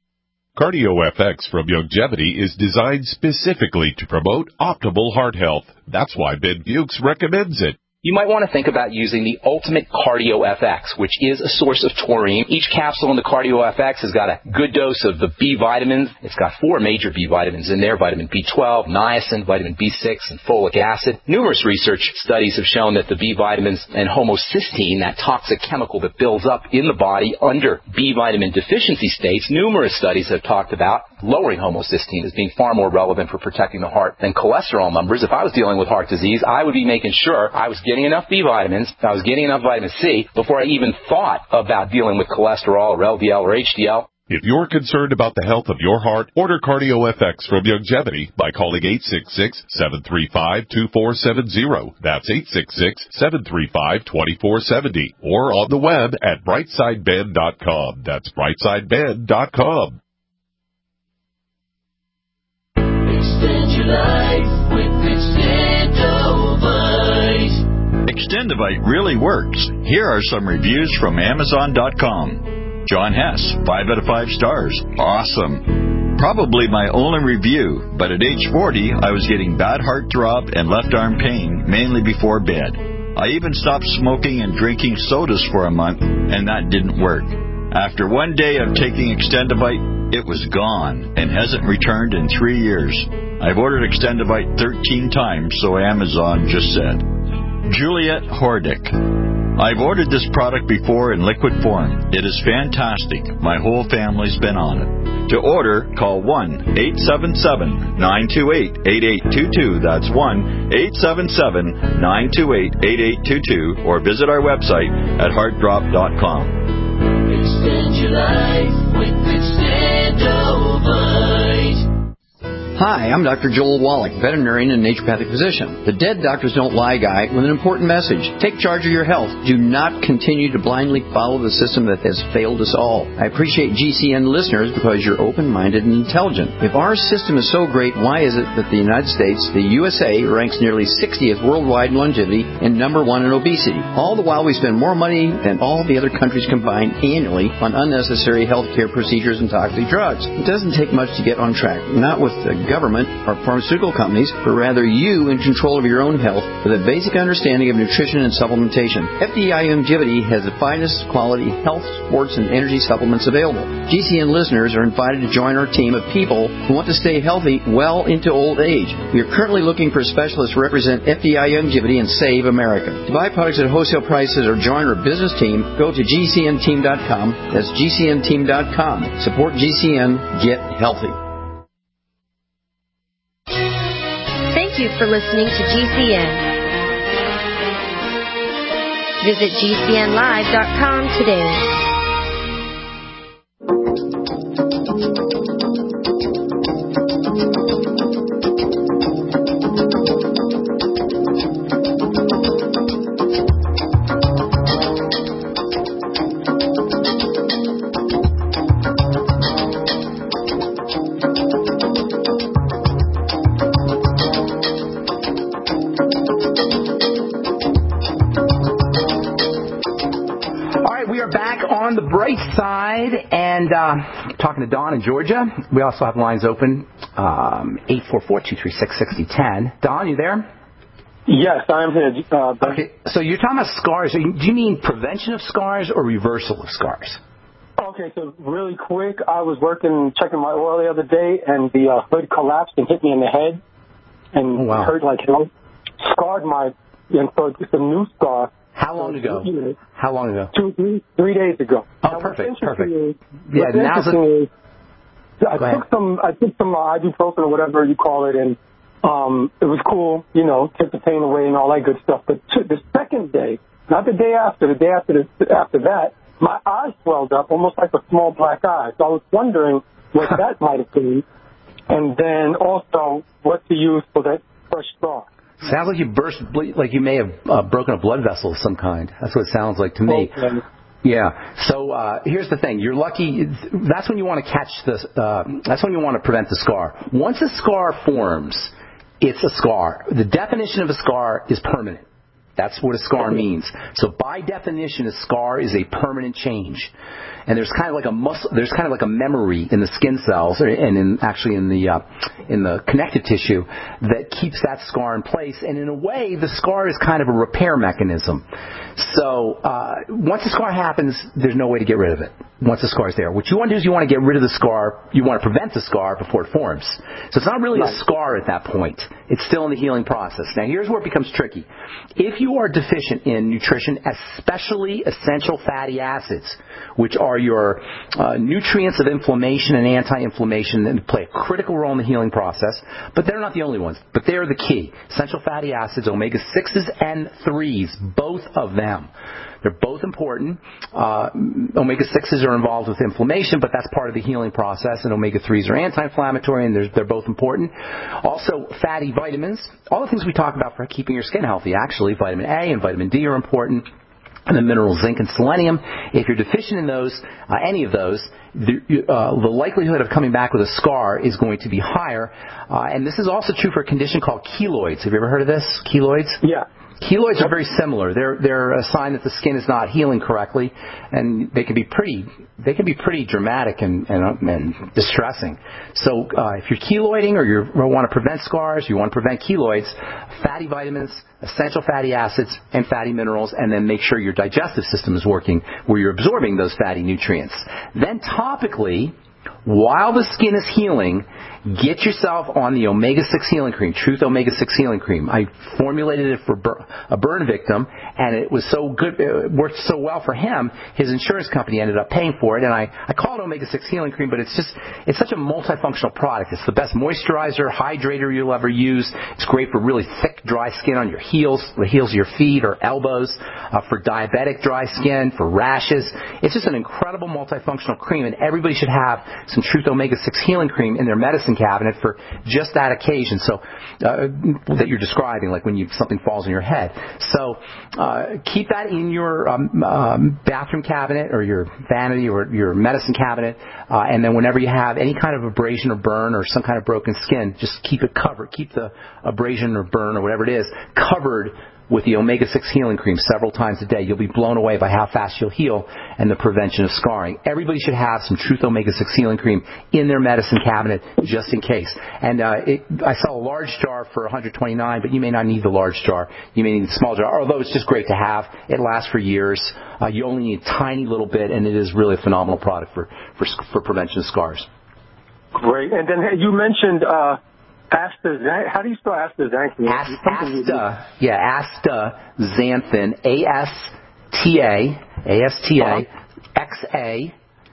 CardioFX from Youngevity is designed specifically to promote optimal heart health. That's why Ben Bukes recommends it. You might want to think about using the Ultimate CardioFX, which is a source of taurine. Each capsule in the CardioFX has got a good dose of the B vitamins. It's got four major B vitamins in there, vitamin B twelve, niacin, vitamin B six, and folic acid. Numerous research studies have shown that the B vitamins and homocysteine, that toxic chemical that builds up in the body under B vitamin deficiency states, numerous studies have talked about lowering homocysteine as being far more relevant for protecting the heart than cholesterol numbers. If I was dealing with heart disease, I would be making sure I was getting enough B vitamins, I was getting enough vitamin C before I even thought about dealing with cholesterol or L D L or H D L. If you're concerned about the health of your heart, order CardioFX from Youngevity by calling eight six six, seven three five, two four seven zero. That's eight six six, seven three five, two four seven zero. Or on the web at brightside ben dot com. That's brightside ben dot com. It's Extend your life with Extendovite. Extendovite really works. Here are some reviews from Amazon dot com. John Hess, five out of five stars. Awesome. Probably my only review, but at age forty, I was getting bad heart throb and left arm pain, mainly before bed. I even stopped smoking and drinking sodas for a month, and that didn't work. After one day of taking Extendovite, it was gone and hasn't returned in three years. I've ordered Extendovite thirteen times, so Amazon just said. Juliet Hordick. I've ordered this product before in liquid form. It is fantastic. My whole family's been on it. To order, call one eight seven seven, nine two eight, eight eight two two. That's one eight seven seven, nine two eight, eight eight two two. Or visit our website at heart drop dot com. Extend your life with Extendovite. Hi, I'm Doctor Joel Wallach, veterinarian and naturopathic physician. The Dead Doctors Don't Lie guy with an important message. Take charge of your health. Do not continue to blindly follow the system that has failed us all. I appreciate G C N listeners because you're open-minded and intelligent. If our system is so great, why is it that the United States, the U S A, ranks nearly sixtieth worldwide in longevity and number one in obesity? All the while we spend more money than all the other countries combined annually on unnecessary health care procedures and toxic drugs. It doesn't take much to get on track. Not with the government or pharmaceutical companies, but rather you in control of your own health with a basic understanding of nutrition and supplementation. F D I Longevity has the finest quality health, sports, and energy supplements available. G C N listeners are invited to join our team of people who want to stay healthy well into old age. We are currently looking for specialists to represent F D I Longevity and Save America. To buy products at wholesale prices or join our business team, go to G C N team dot com. That's G C N team dot com. Support G C N. Get healthy. Thank you for listening to G C N. Visit G C N live dot com today. Side and uh, talking to Dawn in Georgia. We also have lines open, um, eight four four, two three six, six zero one zero. Dawn, you there? Yes, I am here. Uh, okay, so you're talking about scars. Do you mean prevention of scars or reversal of scars? Okay, so really quick, I was working, checking my oil the other day, and the uh, hood collapsed and hit me in the head, and oh, wow. It hurt like hell. Scarred my, and so it's a new scar. How long ago? How long ago? Two, three, three days ago. Oh, now, perfect, perfect. Is, yeah, now's the... is, I took some, I took some uh, ibuprofen or whatever you call it, and um, it was cool, you know, took the pain away and all that good stuff. But t- the second day, not the day after, the day after the, after that, my eye swelled up, almost like a small black eye. So I was wondering what that might have been, and then also what to use for that fresh scar. Sounds like you burst, like you may have uh, broken a blood vessel of some kind. That's what it sounds like to me. Okay. Yeah. So uh, here's the thing: you're lucky. That's when you want to catch this. Uh, that's when you want to prevent the scar. Once a scar forms, it's a scar. The definition of a scar is permanent. That's what a scar means. So by definition, a scar is a permanent change. And there's kind of like a muscle, there's kind of like a memory in the skin cells, and in actually in the uh, in the connective tissue that keeps that scar in place. And in a way, the scar is kind of a repair mechanism. So uh, once the scar happens, there's no way to get rid of it. Once the scar is there, what you want to do is you want to get rid of the scar. You want to prevent the scar before it forms. So it's not really a scar at that point. It's still in the healing process. Now here's where it becomes tricky. If you are deficient in nutrition, especially essential fatty acids, which are your uh, nutrients of inflammation and anti-inflammation that play a critical role in the healing process, but they're not the only ones, but they're the key. Essential fatty acids, omega sixes and threes, both of them. They're both important. Uh, omega sixes are involved with inflammation, but that's part of the healing process, and omega threes are anti-inflammatory, and they're, they're both important. Also, fatty vitamins, all the things we talk about for keeping your skin healthy, actually, vitamin A and vitamin D are important. and the minerals zinc and selenium. If you're deficient in those, uh, any of those, the, uh, the likelihood of coming back with a scar is going to be higher. Uh, and this is also true for a condition called keloids. Have you ever heard of this? Keloids? Yeah. Keloids are very similar. They're they're a sign that the skin is not healing correctly, and they can be pretty they can be pretty dramatic and and, and distressing. So uh, if you're keloiding or you want to prevent scars, you want to prevent keloids, fatty vitamins, essential fatty acids, and fatty minerals, and then make sure your digestive system is working where you're absorbing those fatty nutrients. Then topically, while the skin is healing, get yourself on the omega six healing cream, Truth omega six healing cream. I formulated it for bur- a burn victim, and it was so good, it worked so well for him, his insurance company ended up paying for it, and I, I call it omega six healing cream, but it's just, it's such a multifunctional product. It's the best moisturizer, hydrator you'll ever use. It's great for really thick, dry skin on your heels, the heels of your feet or elbows, uh, for diabetic dry skin, for rashes. It's just an incredible multifunctional cream, and everybody should have some Truth omega six healing cream in their medicine cabinet for just that occasion. So uh, that you're describing, like when you something falls on your head. So uh, keep that in your um, um, bathroom cabinet or your vanity or your medicine cabinet, uh, and then whenever you have any kind of abrasion or burn or some kind of broken skin, just keep it covered. Keep the abrasion or burn or whatever it is covered with the omega six healing cream several times a day. You'll be blown away by how fast you'll heal and the prevention of scarring. Everybody should have some Truth omega six healing cream in their medicine cabinet just in case. And uh, it, I sell a large jar for one hundred twenty-nine dollars, but you may not need the large jar. You may need the small jar, although it's just great to have. It lasts for years. Uh, you only need a tiny little bit, and it is really a phenomenal product for, for, for prevention of scars. Great. And then you mentioned... Uh Astaxanthin. How do you spell astaxanthin? Asta, yeah, astaxanthin, A S T A, A S T A, X A,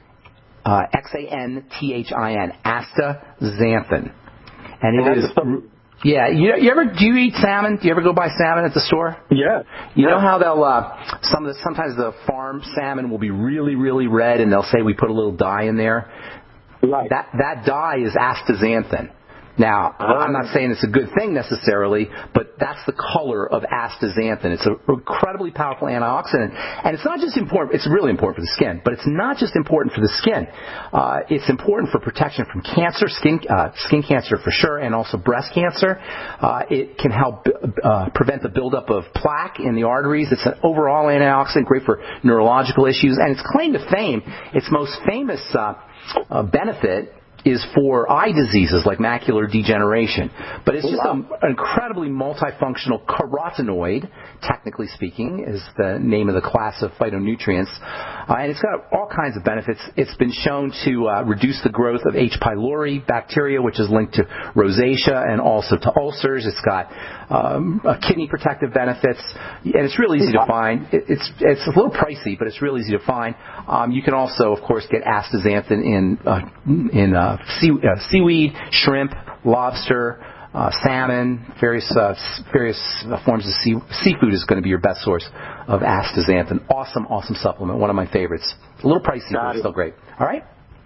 uh, X A N T H I N, astaxanthin. And it is, yeah, you, you ever, do you eat salmon? Do you ever go buy salmon at the store? Yeah. You know how they'll, uh, some of the, sometimes the farm salmon will be really, really red, and they'll say we put a little dye in there? Right. That, that dye is astaxanthin. Now, I'm not saying it's a good thing necessarily, but that's the color of astaxanthin. It's an incredibly powerful antioxidant, and it's not just important, it's really important for the skin, but it's not just important for the skin. Uh, it's important for protection from cancer, skin uh, skin cancer for sure, and also breast cancer. Uh, it can help uh, prevent the buildup of plaque in the arteries. It's an overall antioxidant, great for neurological issues, and its claim to fame, its most famous uh, uh, benefit is for eye diseases like macular degeneration. But it's just an incredibly multifunctional carotenoid, technically speaking, is the name of the class of phytonutrients. Uh, and it's got all kinds of benefits. It's been shown to uh, reduce the growth of H. pylori bacteria, which is linked to rosacea and also to ulcers. It's got um, uh, kidney protective benefits. And it's really easy to find. It, it's, it's a little pricey, but it's really easy to find. Um, you can also, of course, get astaxanthin in, uh, in uh, Sea, uh, seaweed, shrimp, lobster, uh, salmon, various uh, various uh, forms of sea, seafood is going to be your best source of astaxanthin. Awesome, awesome supplement. One of my favorites. A little pricey, but still great. All right?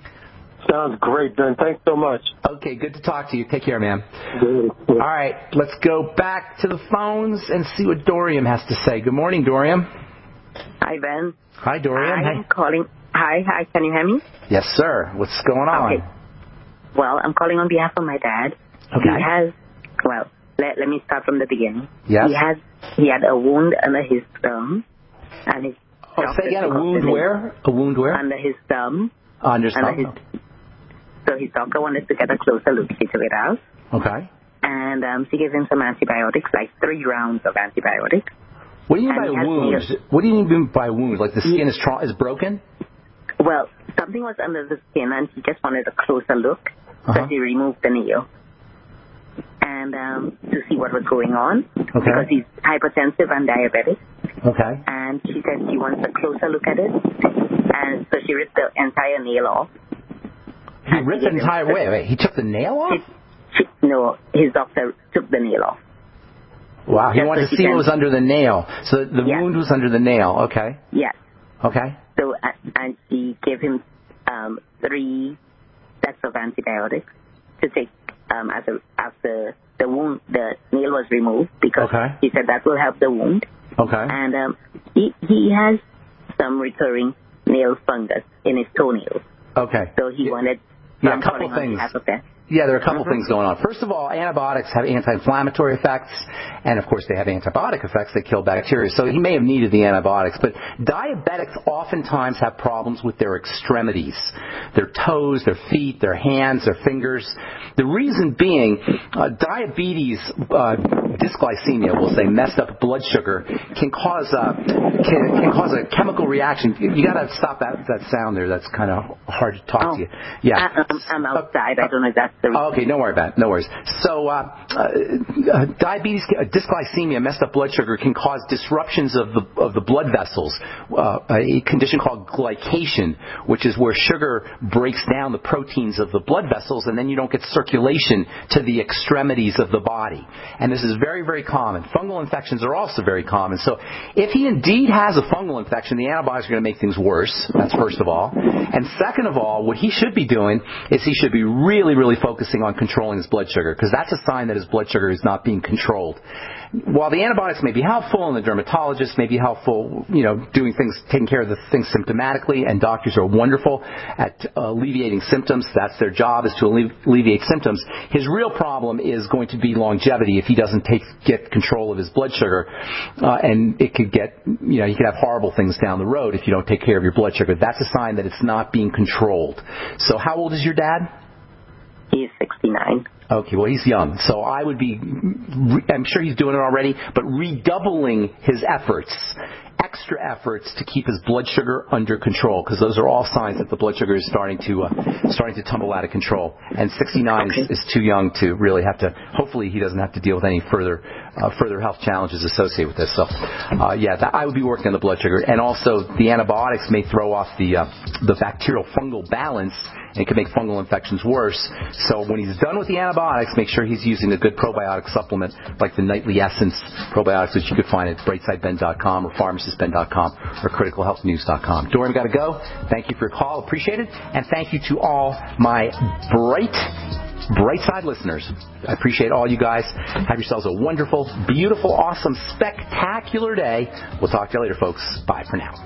Sounds great, Ben. Thanks so much. Okay, good to talk to you. Take care, man. All right, let's go back to the phones and see what Dorian has to say. Good morning, Dorian. Hi, Ben. Hi, Dorian. I'm Hi. calling. Hi, hi. Can you hear me? Yes, sir. What's going on? Okay. Well, I'm calling on behalf of my dad. Okay. He has, well, let, let me start from the beginning. Yes. He has, he had a wound under his thumb, and his. Oh, say again, a wound where? A wound where? Under his thumb. Under his thumb. His, so his doctor wanted to get a closer look. He took it out. Okay. And um, she gave him some antibiotics, like three rounds of antibiotics. What do you mean by wounds? What do you mean by wounds? Like the skin is tra- is broken? Well, something was under the skin, and he just wanted a closer look. Uh-huh. So he removed the nail and um, to see what was going on, okay. because he's hypertensive and diabetic. Okay. And she said she wants a closer look at it, and so she ripped the entire nail off. He ripped the entire... Wait, wait, he took the nail off? She, she, no, his doctor took the nail off. Wow, he Just wanted so to see can, what was under the nail. So the yes. wound was under the nail, okay. Yes. Okay. So, and she gave him um, three sets of antibiotics to take um, as a, after the wound, the nail was removed, because okay. he said that will help the wound. Okay. And um, he he has some recurring nail fungus in his toenails. Okay. So he wanted yeah, some a couple calling things. on behalf of that. Yeah, there are a couple Mm-hmm. things going on. First of all, antibiotics have anti-inflammatory effects, and of course they have antibiotic effects that kill bacteria. So he may have needed the antibiotics. But diabetics oftentimes have problems with their extremities, their toes, their feet, their hands, their fingers. The reason being, uh, diabetes, uh, dysglycemia, we'll say, messed up blood sugar, can cause a can, can cause a chemical reaction. You got to stop that that sound there. That's kind of hard to talk oh. to you. Yeah. I, I'm, I'm outside. I don't know if that's the reason. Oh, okay, don't worry about it. No worries. So, uh, uh, diabetes, uh, dysglycemia, messed up blood sugar, can cause disruptions of the of the blood vessels. Uh, a condition called glycation, which is where sugar breaks down the proteins of the blood vessels, and then you don't get circulation to the extremities of the body. And this is very, very common. Fungal infections are also very common. So, if he indeed has a fungal infection, the antibiotics are going to make things worse. That's first of all. And second of all, what he should be doing is he should be really, really focusing on controlling his blood sugar, because that's a sign that his blood sugar is not being controlled. While the antibiotics may be helpful and the dermatologist may be helpful, you know, doing things, taking care of the things symptomatically, and doctors are wonderful at uh, alleviating symptoms. That's their job, is to alleviate symptoms. His real problem is going to be longevity if he doesn't take get control of his blood sugar, uh, and it could get, you know, you could have horrible things down the road if you don't take care of your blood sugar. That's a sign that it's not being controlled. So, how old is your dad? He's sixty-nine. Okay, well, he's young, so I would be, I'm sure he's doing it already, but redoubling his efforts, extra efforts to keep his blood sugar under control, because those are all signs that the blood sugar is starting to uh, starting to tumble out of control. And sixty-nine okay. is, is too young to really have to, hopefully he doesn't have to deal with any further uh, further health challenges associated with this. So, uh, yeah, that, I would be working on the blood sugar. And also, the antibiotics may throw off the, uh, the bacterial fungal balance, and it can make fungal infections worse. So when he's done with the antibiotics, make sure he's using a good probiotic supplement like the Nightly Essence probiotics, which you could find at brightside ben dot com or pharmacist ben dot com or critical health news dot com. Dorian, got to go. Thank you for your call. Appreciate it. And thank you to all my bright, Brightside listeners. I appreciate all you guys. Have yourselves a wonderful, beautiful, awesome, spectacular day. We'll talk to you later, folks. Bye for now.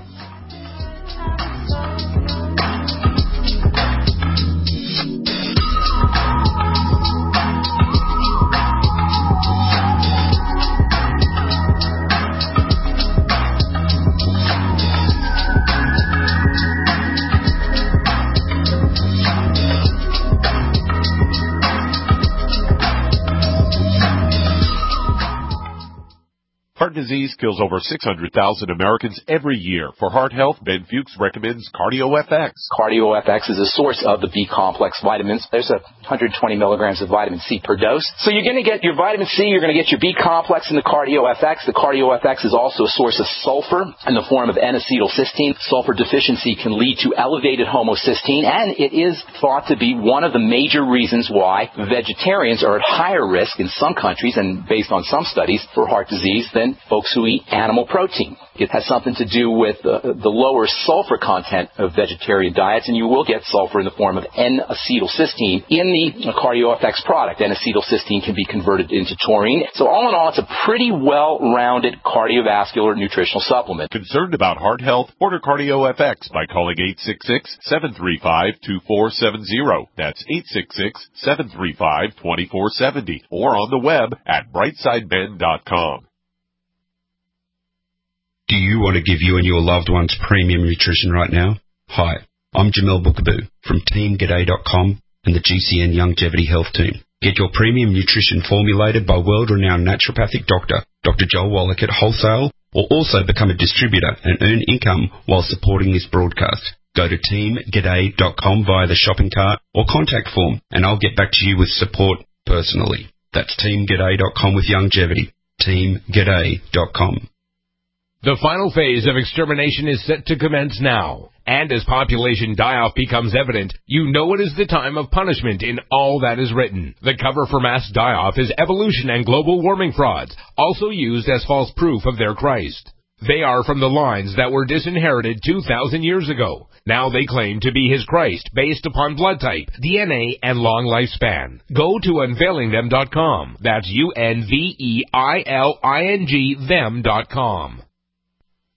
Heart disease kills over six hundred thousand Americans every year. For heart health, Ben Fuchs recommends CardioFX. CardioFX is a source of the B-complex vitamins. There's a one hundred twenty milligrams of vitamin C per dose. So you're going to get your vitamin C, you're going to get your B-complex in the CardioFX. The CardioFX is also a source of sulfur in the form of N-acetylcysteine. Sulfur deficiency can lead to elevated homocysteine, and it is thought to be one of the major reasons why vegetarians are at higher risk in some countries, and based on some studies, for heart disease than folks who eat animal protein. It has something to do with uh, the lower sulfur content of vegetarian diets, and you will get sulfur in the form of N-acetylcysteine in the CardioFX product. N-acetylcysteine can be converted into taurine. So all in all, it's a pretty well-rounded cardiovascular nutritional supplement. Concerned about heart health? Order CardioFX by calling eight six six, seven three five, two four seven zero. That's eight six six, seven three five, two four seven zero. Or on the web at brightside ben dot com. Do you want to give you and your loved ones premium nutrition right now? Hi, I'm Jamel Bookaboo from team g'day dot com and the G C N Longevity Health Team. Get your premium nutrition formulated by world-renowned naturopathic doctor, Doctor Joel Wallach at wholesale, or also become a distributor and earn income while supporting this broadcast. Go to team g'day dot com via the shopping cart or contact form, and I'll get back to you with support personally. That's team g'day dot com with longevity. team g'day dot com. The final phase of extermination is set to commence now. And as population die-off becomes evident, you know it is the time of punishment in all that is written. The cover for mass die-off is evolution and global warming frauds, also used as false proof of their Christ. They are from the lines that were disinherited two thousand years ago. Now they claim to be his Christ based upon blood type, D N A, and long lifespan. Go to unveiling them dot com. That's U N V E I L I N G them dot com.